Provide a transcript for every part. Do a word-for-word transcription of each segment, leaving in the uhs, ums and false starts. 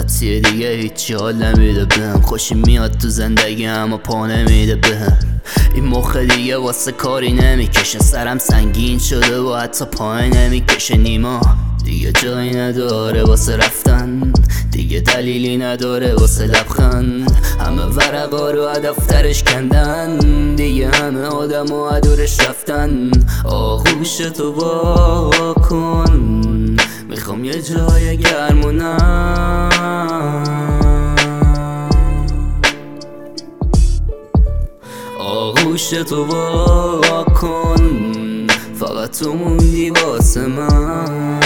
ساعتی دیگه هیچی حال نمیده بهم. خوشی میاد تو زندگی اما پا نمیده بهم. این مخ دیگه واسه کاری نمیکشه، سرم سنگین شده و حتی پای نمیکشه. نیما دیگه جایی نداره واسه رفتن، دیگه دلیلی نداره واسه لبخند. همه ورقا رو دفترش کندن، دیگه همه آدم و دورش رفتن. آغوش تو وا کن، میخوام یه جای گرم و نم. آغوش تو وا کن، فقط تو موندی واسه من.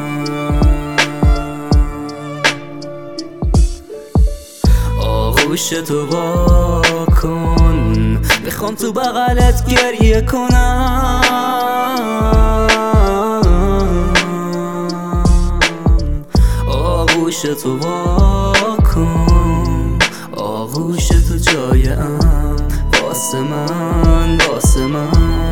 آغوش تو وا کن، میخوام تو بغلت گریه کنم. آغوش تو وا کن، آغوش تو جایم واسه من، واسه من.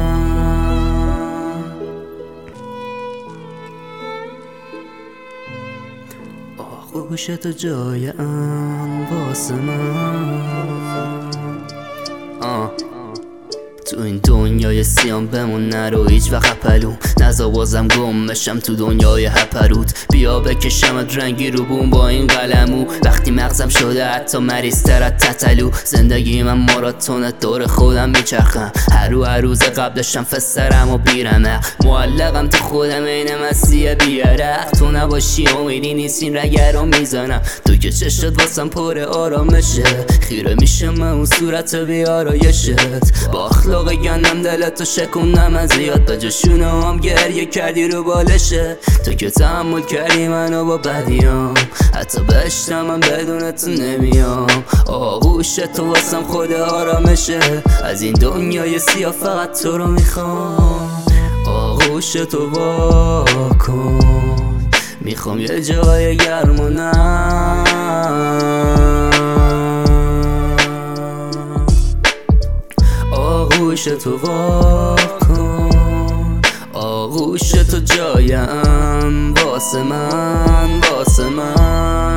آغوش تو جایم واسه من. آه تو این دنیای سیام بمون نرو هیچ وقت پلو، نزا بازم گم بشم تو دنیای هپروت. بیا بکشمت رنگی رو بوم با این قلمو، وقتی مغزم شده حتی مریض‌تر از تتلو. زندگی من ماراتون دور خودم میچرخم، هر رو هر روز قبل داشتم فسرم و بیرمه. معلقم تو خودم این مسیح بیاره، تو نباشی امیدی نیست این رگه رو میزنم. تو که چشت واسم پر آرامشه، خیره میشم من اون صورت بیارایشت. با اخلاق گندم دلتو شکوندم از زیاد، به جشونه هم گریه کردی رو بالشه. تو که تحمل کردی منو با بدیام، حتی بهشتم من بدون تو نمیام. آغوش تو واسم خود آرامشه، از این دنیای سیاه فقط تو رو میخوام. آغوش تو وا کن، میخوام یه جای گرم و نم. آغوش تو وا کن، آغوش تو جایم واسه من، واسه من.